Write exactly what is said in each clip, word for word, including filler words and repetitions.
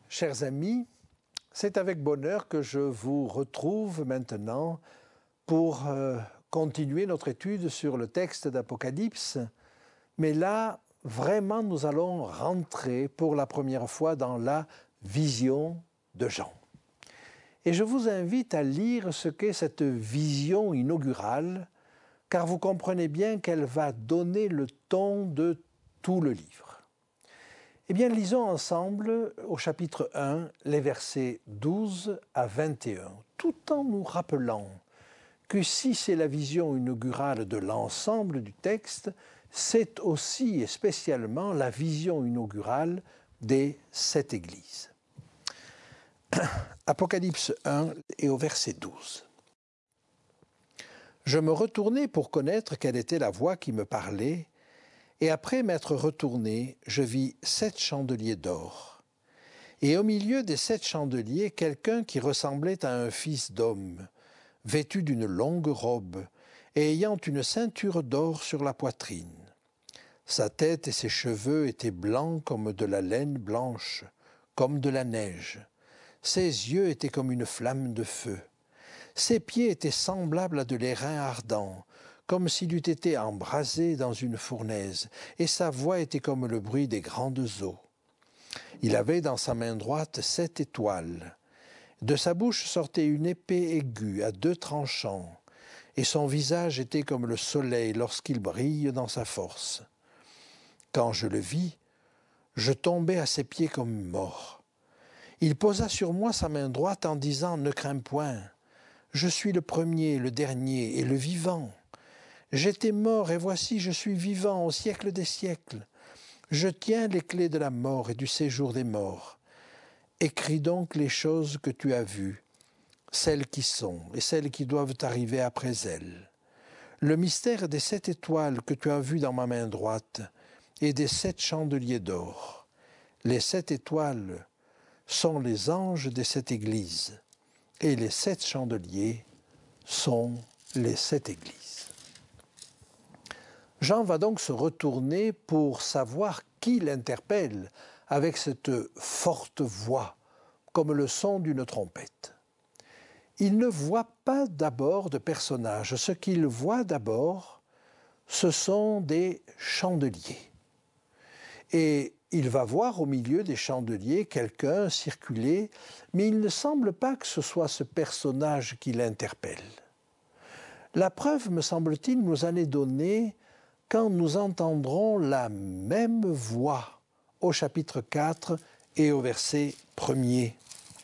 Chers amis, c'est avec bonheur que je vous retrouve maintenant pour euh, continuer notre étude sur le texte d'Apocalypse. Mais là, vraiment, nous allons rentrer pour la première fois dans la vision de Jean. Et je vous invite à lire ce qu'est cette vision inaugurale, car vous comprenez bien qu'elle va donner le ton de tout le livre. Eh bien, lisons ensemble au chapitre un, les versets douze à vingt et un, tout en nous rappelant que si c'est la vision inaugurale de l'ensemble du texte, c'est aussi et spécialement la vision inaugurale des sept églises. Apocalypse un et au verset douze. Je me retournai pour connaître quelle était la voix qui me parlait, et après m'être retourné, je vis sept chandeliers d'or. Et au milieu des sept chandeliers, quelqu'un qui ressemblait à un fils d'homme, vêtu d'une longue robe, et ayant une ceinture d'or sur la poitrine. Sa tête et ses cheveux étaient blancs comme de la laine blanche, comme de la neige. Ses yeux étaient comme une flamme de feu. Ses pieds étaient semblables à de l'airain ardent, comme s'il eût été embrasé dans une fournaise, et sa voix était comme le bruit des grandes eaux. Il avait dans sa main droite sept étoiles. De sa bouche sortait une épée aiguë à deux tranchants, et son visage était comme le soleil lorsqu'il brille dans sa force. Quand je le vis, je tombai à ses pieds comme mort. Il posa sur moi sa main droite en disant « Ne crains point, je suis le premier, le dernier et le vivant. J'étais mort et voici je suis vivant au siècle des siècles. Je tiens les clés de la mort et du séjour des morts. Écris donc les choses que tu as vues, celles qui sont et celles qui doivent arriver après elles. Le mystère des sept étoiles que tu as vues dans ma main droite et des sept chandeliers d'or. Les sept étoiles sont les anges des sept églises et les sept chandeliers sont les sept églises. Jean va donc se retourner pour savoir qui l'interpelle avec cette forte voix, comme le son d'une trompette. Il ne voit pas d'abord de personnage. Ce qu'il voit d'abord, ce sont des chandeliers. Et il va voir au milieu des chandeliers quelqu'un circuler, mais il ne semble pas que ce soit ce personnage qui l'interpelle. La preuve, me semble-t-il, nous en est donnée quand nous entendrons la même voix au chapitre quatre et au verset premier.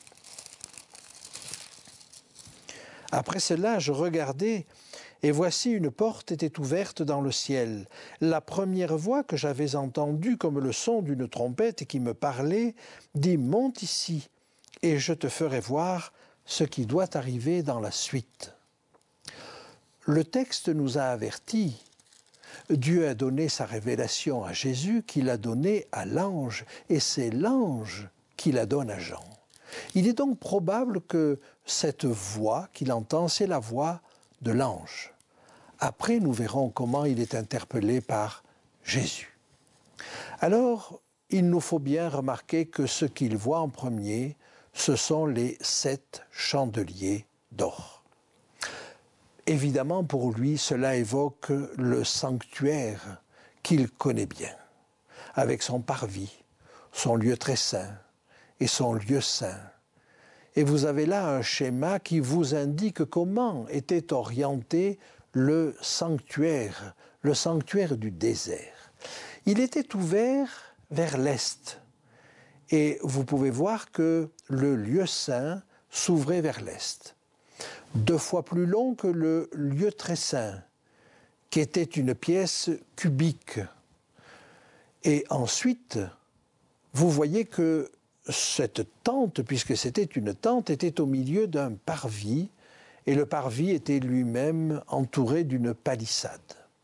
Après cela, je regardai, et voici une porte était ouverte dans le ciel. La première voix que j'avais entendue comme le son d'une trompette qui me parlait, dit « Monte ici, et je te ferai voir ce qui doit arriver dans la suite. » Le texte nous a avertis. Dieu a donné sa révélation à Jésus, qu'il a donnée à l'ange, et c'est l'ange qui la donne à Jean. Il est donc probable que cette voix qu'il entend, c'est la voix de l'ange. Après, nous verrons comment il est interpellé par Jésus. Alors, il nous faut bien remarquer que ce qu'il voit en premier, ce sont les sept chandeliers d'or. Évidemment, pour lui, cela évoque le sanctuaire qu'il connaît bien, avec son parvis, son lieu très saint et son lieu saint. Et vous avez là un schéma qui vous indique comment était orienté le sanctuaire, le sanctuaire du désert. Il était ouvert vers l'est, et vous pouvez voir que le lieu saint s'ouvrait vers l'est. Deux fois plus long que le lieu très saint, qui était une pièce cubique. Et ensuite, vous voyez que cette tente, puisque c'était une tente, était au milieu d'un parvis, et le parvis était lui-même entouré d'une palissade.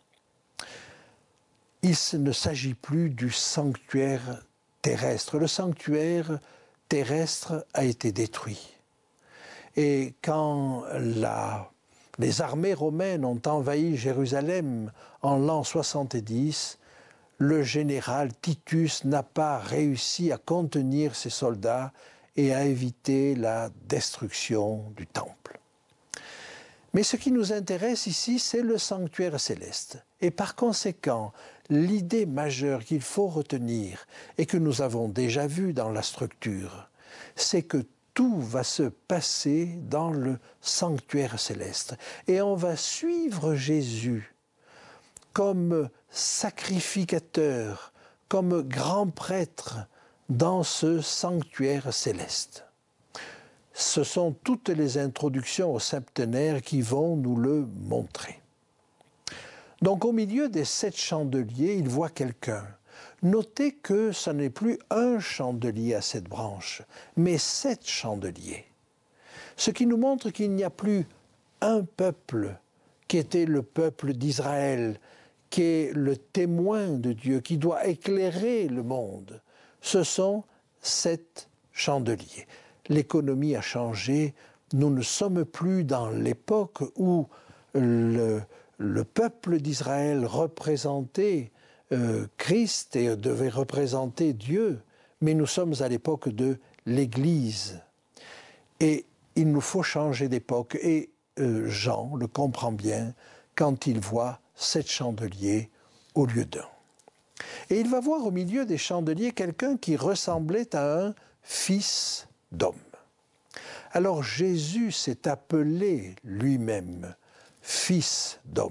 Il ne s'agit plus du sanctuaire terrestre. Le sanctuaire terrestre a été détruit. Et quand la, les armées romaines ont envahi Jérusalem en l'an soixante-dix, le général Titus n'a pas réussi à contenir ses soldats et à éviter la destruction du temple. Mais ce qui nous intéresse ici, c'est le sanctuaire céleste. Et par conséquent, l'idée majeure qu'il faut retenir, et que nous avons déjà vue dans la structure, c'est que tout va se passer dans le sanctuaire céleste. Et on va suivre Jésus comme sacrificateur, comme grand prêtre dans ce sanctuaire céleste. Ce sont toutes les introductions au septenaire qui vont nous le montrer. Donc au milieu des sept chandeliers, il voit quelqu'un. Notez que ce n'est plus un chandelier à sept branches, mais sept chandeliers. Ce qui nous montre qu'il n'y a plus un peuple qui était le peuple d'Israël, qui est le témoin de Dieu, qui doit éclairer le monde. Ce sont sept chandeliers. L'économie a changé. Nous ne sommes plus dans l'époque où le, le peuple d'Israël représentait euh, Christ et devait représenter Dieu, mais nous sommes à l'époque de l'Église. Et il nous faut changer d'époque. Et euh, Jean le comprend bien quand il voit sept chandeliers au lieu d'un. Et il va voir au milieu des chandeliers quelqu'un qui ressemblait à un fils d'homme. Alors Jésus s'est appelé lui-même fils d'homme.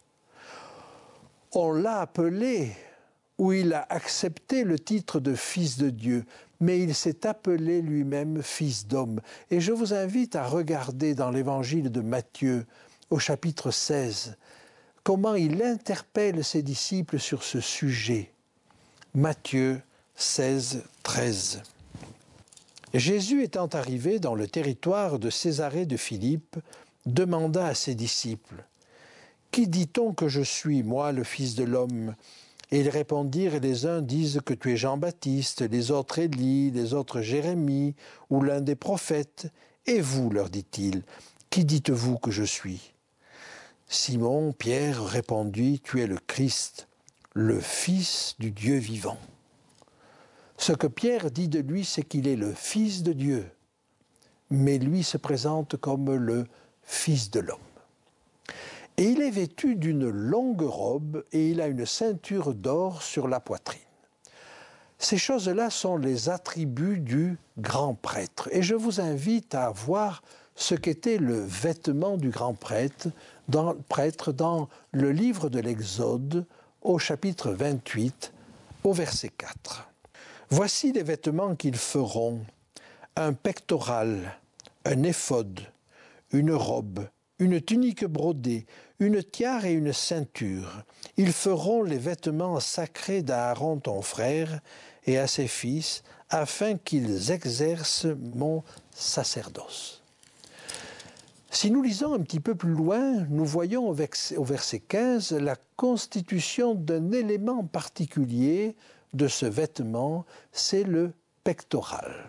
On l'a appelé, ou il a accepté le titre de fils de Dieu, mais il s'est appelé lui-même fils d'homme. Et je vous invite à regarder dans l'évangile de Matthieu, au chapitre seize, comment il interpelle ses disciples sur ce sujet. Matthieu seize, treize. Jésus étant arrivé dans le territoire de Césarée de Philippe, demanda à ses disciples, « Qui dit-on que je suis, moi, le Fils de l'homme » Et ils répondirent, « Les uns disent que tu es Jean-Baptiste, les autres Élie, les autres Jérémie, ou l'un des prophètes. Et vous, leur dit-il, qui dites-vous que je suis » Simon, Pierre répondit, « Tu es le Christ, le Fils du Dieu vivant. » Ce que Pierre dit de lui, c'est qu'il est le Fils de Dieu, mais lui se présente comme le Fils de l'homme. Et il est vêtu d'une longue robe et il a une ceinture d'or sur la poitrine. Ces choses-là sont les attributs du grand prêtre. Et je vous invite à voir ce qu'était le vêtement du grand prêtre dans, prêtre dans le livre de l'Exode, au chapitre vingt-huit, au verset quatre. « Voici les vêtements qu'ils feront, un pectoral, un éphod, une robe, une tunique brodée, une tiare et une ceinture. Ils feront les vêtements sacrés d'Aaron ton frère et à ses fils, afin qu'ils exercent mon sacerdoce. » Si nous lisons un petit peu plus loin, nous voyons au verset quinze la constitution d'un élément particulier de ce vêtement, c'est le pectoral.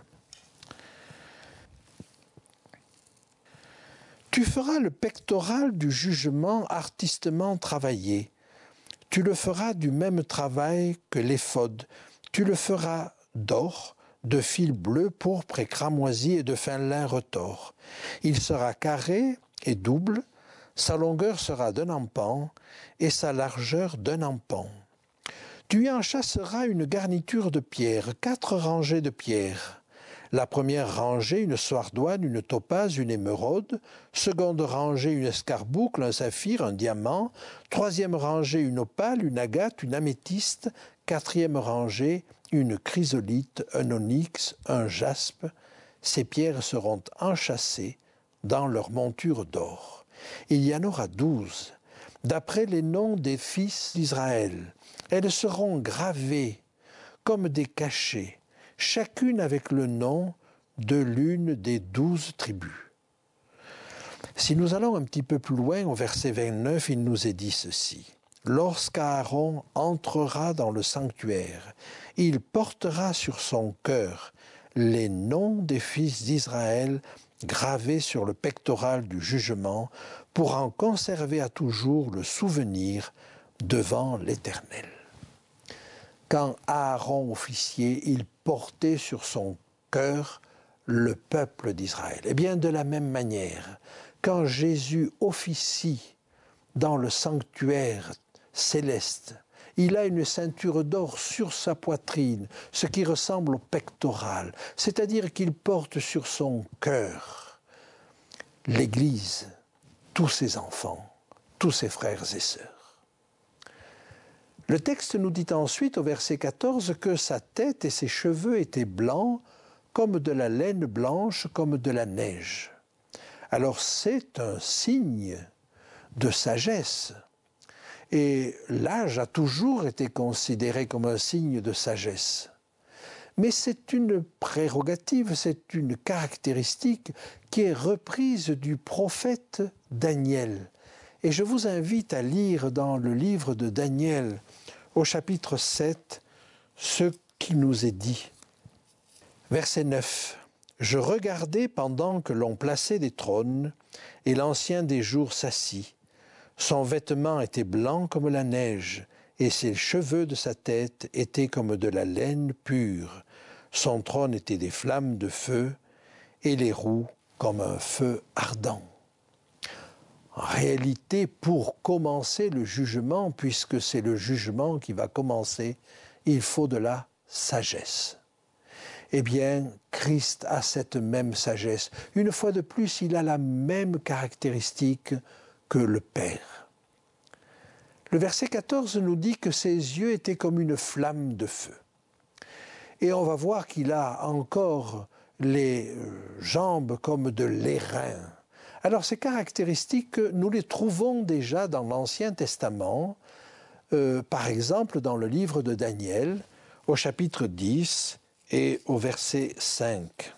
Tu feras le pectoral du jugement artistement travaillé. Tu le feras du même travail que l'éphod. Tu le feras d'or, de fil bleu, pourpre et cramoisi et de fin lin retors. Il sera carré et double, sa longueur sera d'un empan et sa largeur d'un empan. Tu y enchâsseras une garniture de pierre, quatre rangées de pierres. La première rangée, une soardoine, une topaze, une émeraude. Seconde rangée, une escarboucle, un saphir, un diamant. Troisième rangée, une opale, une agate, une améthyste. Quatrième rangée, une chrysolite, un onyx, un jaspe. Ces pierres seront enchâssées dans leur monture d'or. Il y en aura douze, d'après les noms des fils d'Israël. Elles seront gravées comme des cachets, chacune avec le nom de l'une des douze tribus. Si nous allons un petit peu plus loin, au verset vingt-neuf, il nous est dit ceci. « Lorsqu'Aaron entrera dans le sanctuaire, il portera sur son cœur les noms des fils d'Israël gravés sur le pectoral du jugement pour en conserver à toujours le souvenir devant l'Éternel. » quand Aaron officiait, il portait sur son cœur le peuple d'Israël. Eh bien, de la même manière, quand Jésus officie dans le sanctuaire céleste, il a une ceinture d'or sur sa poitrine, ce qui ressemble au pectoral, c'est-à-dire qu'il porte sur son cœur l'Église, tous ses enfants, tous ses frères et sœurs. Le texte nous dit ensuite au verset quatorze que sa tête et ses cheveux étaient blancs comme de la laine blanche, comme de la neige. Alors c'est un signe de sagesse. Et l'âge a toujours été considéré comme un signe de sagesse. Mais c'est une prérogative, c'est une caractéristique qui est reprise du prophète Daniel. Et je vous invite à lire dans le livre de Daniel, au chapitre sept, ce qui nous est dit. Verset neuf. « Je regardais pendant que l'on plaçait des trônes, et l'ancien des jours s'assit. Son vêtement était blanc comme la neige, et ses cheveux de sa tête étaient comme de la laine pure. Son trône était des flammes de feu, et les roues comme un feu ardent. » En réalité, pour commencer le jugement, puisque c'est le jugement qui va commencer, il faut de la sagesse. Eh bien, Christ a cette même sagesse. Une fois de plus, il a la même caractéristique que le Père. Le verset quatorze nous dit que ses yeux étaient comme une flamme de feu. Et on va voir qu'il a encore les jambes comme de l'airain. Alors ces caractéristiques, nous les trouvons déjà dans l'Ancien Testament, euh, par exemple dans le livre de Daniel, au chapitre dix et au verset cinq.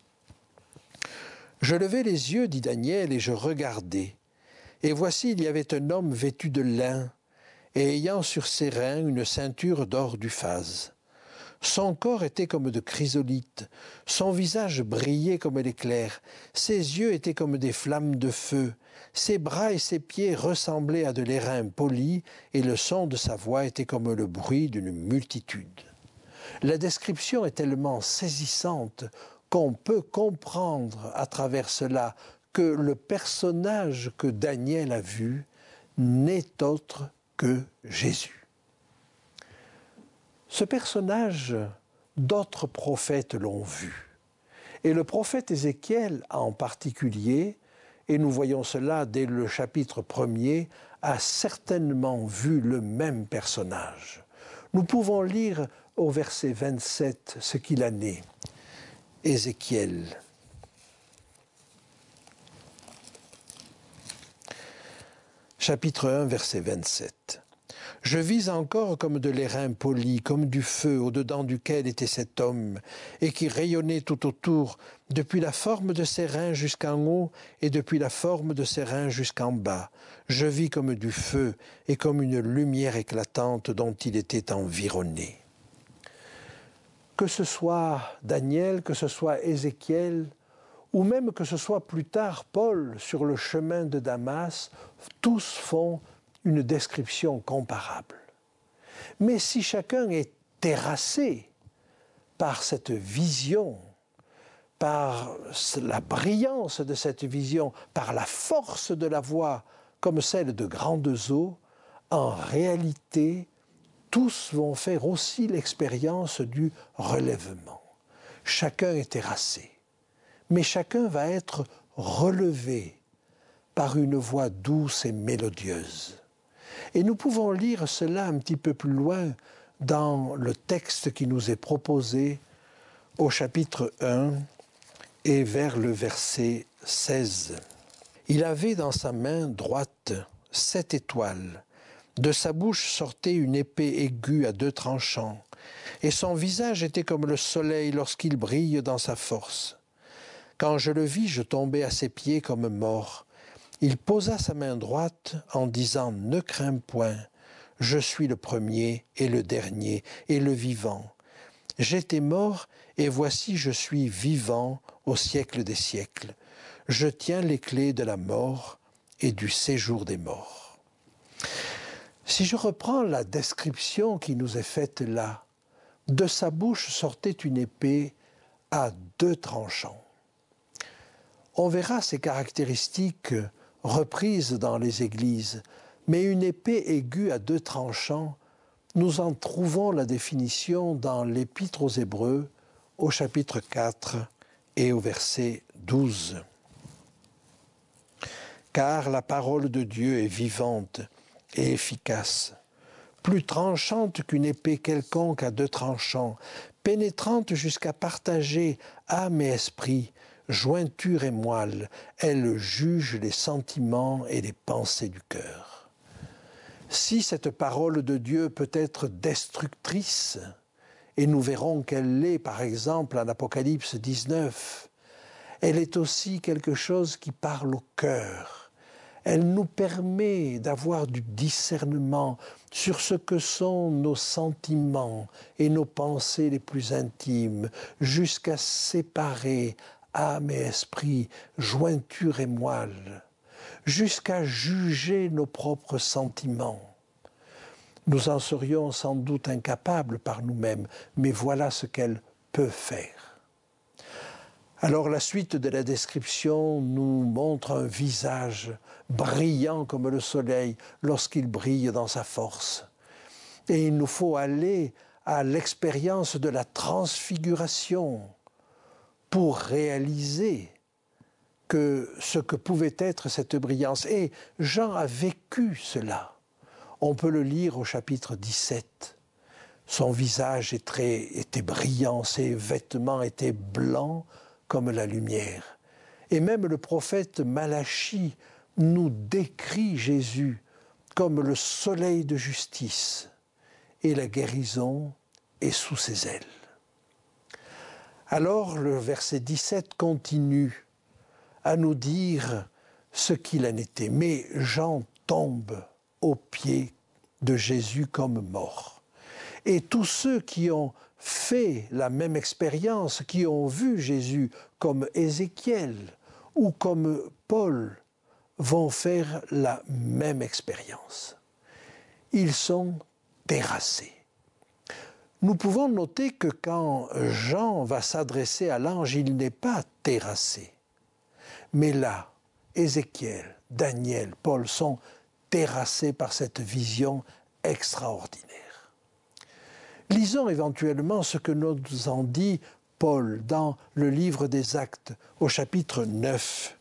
« Je levai les yeux, dit Daniel, et je regardai. Et voici, il y avait un homme vêtu de lin, et ayant sur ses reins une ceinture d'or du phase. Son corps était comme de chrysolite, son visage brillait comme l'éclair, ses yeux étaient comme des flammes de feu, ses bras et ses pieds ressemblaient à de l'airain poli, et le son de sa voix était comme le bruit d'une multitude. » La description est tellement saisissante qu'on peut comprendre à travers cela que le personnage que Daniel a vu n'est autre que Jésus. Ce personnage, d'autres prophètes l'ont vu. Et le prophète Ézéchiel en particulier, et nous voyons cela dès le chapitre premier, a certainement vu le même personnage. Nous pouvons lire au verset vingt-sept ce qu'il en est. Ézéchiel. Chapitre un, verset vingt-sept. « Je vis encore comme de l'airain poli, comme du feu au-dedans duquel était cet homme, et qui rayonnait tout autour, depuis la forme de ses reins jusqu'en haut, et depuis la forme de ses reins jusqu'en bas. Je vis comme du feu, et comme une lumière éclatante dont il était environné. » Que ce soit Daniel, que ce soit Ézéchiel, ou même que ce soit plus tard Paul sur le chemin de Damas, tous font une description comparable. Mais si chacun est terrassé par cette vision, par la brillance de cette vision, par la force de la voix, comme celle de grandes eaux, en réalité, tous vont faire aussi l'expérience du relèvement. Chacun est terrassé, mais chacun va être relevé par une voix douce et mélodieuse. Et nous pouvons lire cela un petit peu plus loin dans le texte qui nous est proposé au chapitre un et vers le verset seize. « Il avait dans sa main droite sept étoiles. De sa bouche sortait une épée aiguë à deux tranchants, et son visage était comme le soleil lorsqu'il brille dans sa force. Quand je le vis, je tombai à ses pieds comme mort. Il posa sa main droite en disant « Ne crains point, je suis le premier et le dernier et le vivant. J'étais mort et voici je suis vivant au siècle des siècles. Je tiens les clés de la mort et du séjour des morts. » Si je reprends la description qui nous est faite là, de sa bouche sortait une épée à deux tranchants. On verra ces caractéristiques reprises dans les églises, mais une épée aiguë à deux tranchants, nous en trouvons la définition dans l'Épître aux Hébreux, au chapitre quatre et au verset douze. Car la parole de Dieu est vivante et efficace, plus tranchante qu'une épée quelconque à deux tranchants, pénétrante jusqu'à partager âme et esprit, jointure et moelle, elle juge les sentiments et les pensées du cœur. Si cette parole de Dieu peut être destructrice, et nous verrons qu'elle l'est par exemple en Apocalypse dix-neuf, elle est aussi quelque chose qui parle au cœur. Elle nous permet d'avoir du discernement sur ce que sont nos sentiments et nos pensées les plus intimes, jusqu'à séparer âme et esprit, jointure et moelle, jusqu'à juger nos propres sentiments. Nous en serions sans doute incapables par nous-mêmes, mais voilà ce qu'elle peut faire. Alors la suite de la description nous montre un visage brillant comme le soleil lorsqu'il brille dans sa force. Et il nous faut aller à l'expérience de la transfiguration pour réaliser que ce que pouvait être cette brillance. Et Jean a vécu cela. On peut le lire au chapitre dix-sept. Son visage était brillant, ses vêtements étaient blancs comme la lumière. Et même le prophète Malachie nous décrit Jésus comme le soleil de justice, et la guérison est sous ses ailes. Alors le verset dix-sept continue à nous dire ce qu'il en était. Mais Jean tombe aux pieds de Jésus comme mort. Et tous ceux qui ont fait la même expérience, qui ont vu Jésus comme Ézéchiel ou comme Paul, vont faire la même expérience. Ils sont terrassés. Nous pouvons noter que quand Jean va s'adresser à l'ange, il n'est pas terrassé. Mais là, Ézéchiel, Daniel, Paul sont terrassés par cette vision extraordinaire. Lisons éventuellement ce que nous en dit Paul dans le livre des Actes, au chapitre neuf.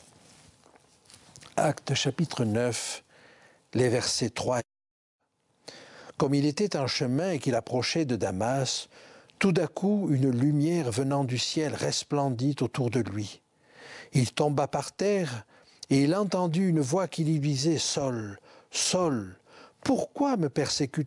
Actes, chapitre neuf, les versets trois. Comme il était en chemin et qu'il approchait de Damas, tout d'un coup, une lumière venant du ciel resplendit autour de lui. Il tomba par terre et il entendit une voix qui lui disait « Saul, Saul, pourquoi me persécutes-tu »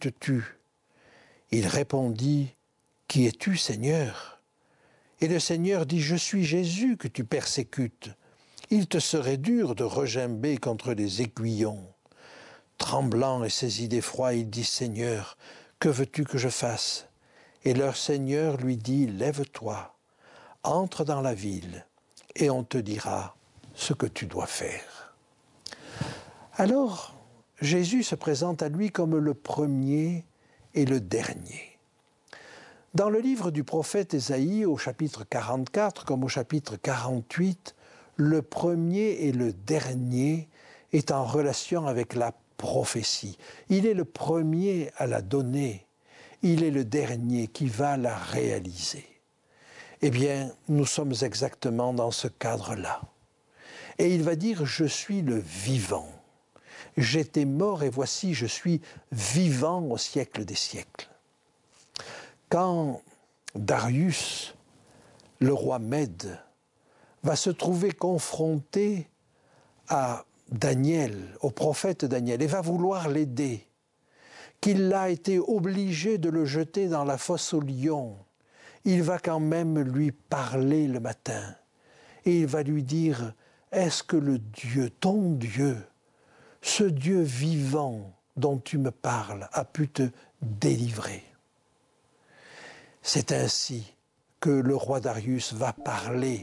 Il répondit « Qui es-tu, Seigneur » Et le Seigneur dit « Je suis Jésus que tu persécutes. Il te serait dur de regimber contre les aiguillons. » Tremblant et saisi d'effroi, il dit « Seigneur, que veux-tu que je fasse » Et leur Seigneur lui dit « Lève-toi, entre dans la ville, et on te dira ce que tu dois faire. » Alors, Jésus se présente à lui comme le premier et le dernier. Dans le livre du prophète Ésaïe, au chapitre quarante-quatre, comme au chapitre quarante-huit, le premier et le dernier est en relation avec la prophétie. Il est le premier à la donner, il est le dernier qui va la réaliser. Eh bien, nous sommes exactement dans ce cadre-là. Et il va dire « Je suis le vivant. J'étais mort et voici, je suis vivant au siècle des siècles. » Quand Darius, le roi Mède, va se trouver confronté à Daniel, au prophète Daniel, et va vouloir l'aider, qu'il a été obligé de le jeter dans la fosse aux lions, il va quand même lui parler le matin. Et il va lui dire, est-ce que le Dieu, ton Dieu, ce Dieu vivant dont tu me parles, a pu te délivrer? C'est ainsi que le roi Darius va parler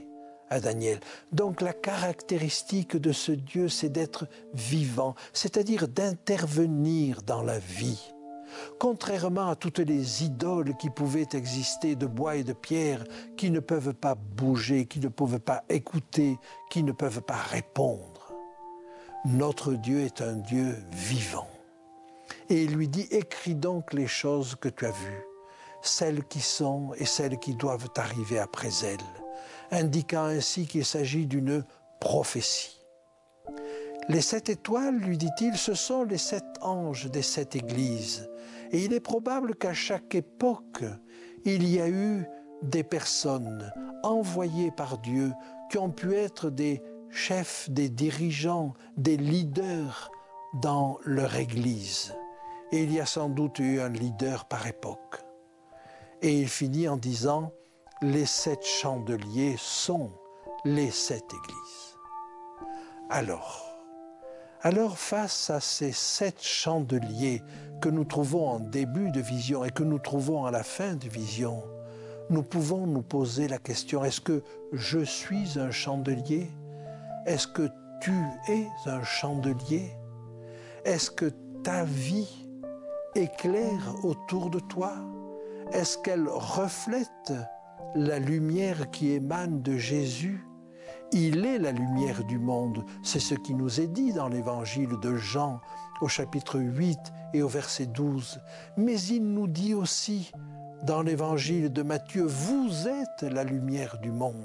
à Daniel. Donc la caractéristique de ce Dieu, c'est d'être vivant, c'est-à-dire d'intervenir dans la vie. Contrairement à toutes les idoles qui pouvaient exister de bois et de pierre, qui ne peuvent pas bouger, qui ne peuvent pas écouter, qui ne peuvent pas répondre. Notre Dieu est un Dieu vivant. Et il lui dit, écris donc les choses que tu as vues, celles qui sont et celles qui doivent arriver après elles, indiquant ainsi qu'il s'agit d'une prophétie. Les sept étoiles, lui dit-il, ce sont les sept anges des sept églises. Et il est probable qu'à chaque époque, il y a eu des personnes envoyées par Dieu qui ont pu être des chefs, des dirigeants, des leaders dans leur église. Et il y a sans doute eu un leader par époque. Et il finit en disant, les sept chandeliers sont les sept églises. Alors, alors face à ces sept chandeliers que nous trouvons en début de vision et que nous trouvons à la fin de vision, nous pouvons nous poser la question, est-ce que je suis un chandelier? Est-ce que tu es un chandelier? Est-ce que ta vie éclaire autour de toi? Est-ce qu'elle reflète la lumière qui émane de Jésus? Il est la lumière du monde. C'est ce qui nous est dit dans l'évangile de Jean au chapitre huit et au verset douze. Mais il nous dit aussi dans l'évangile de Matthieu, vous êtes la lumière du monde.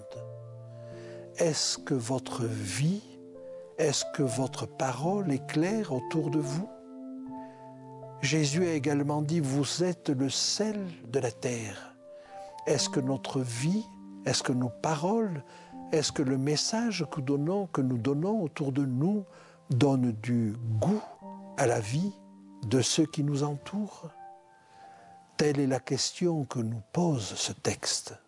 Est-ce que votre vie, est-ce que votre parole éclaire autour de vous? Jésus a également dit, vous êtes le sel de la terre. Est-ce que notre vie, est-ce que nos paroles, est-ce que le message que nous donnons, que nous donnons autour de nous donne du goût à la vie de ceux qui nous entourent? Telle est la question que nous pose ce texte.